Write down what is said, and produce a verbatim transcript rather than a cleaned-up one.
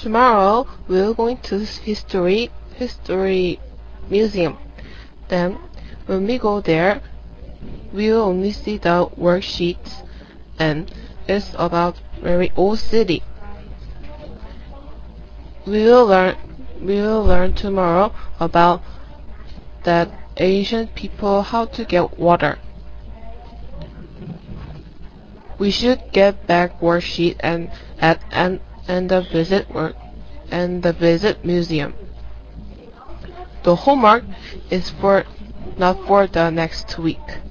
Tomorrow we're going to history history museum. Then when we go there, we'll only see the worksheets, and it's about very old city. We will learn we will learn tomorrow about that ancient people how to get water. We should get back worksheet and at and and the visit work and the visit museum. The homework is for not for the next week.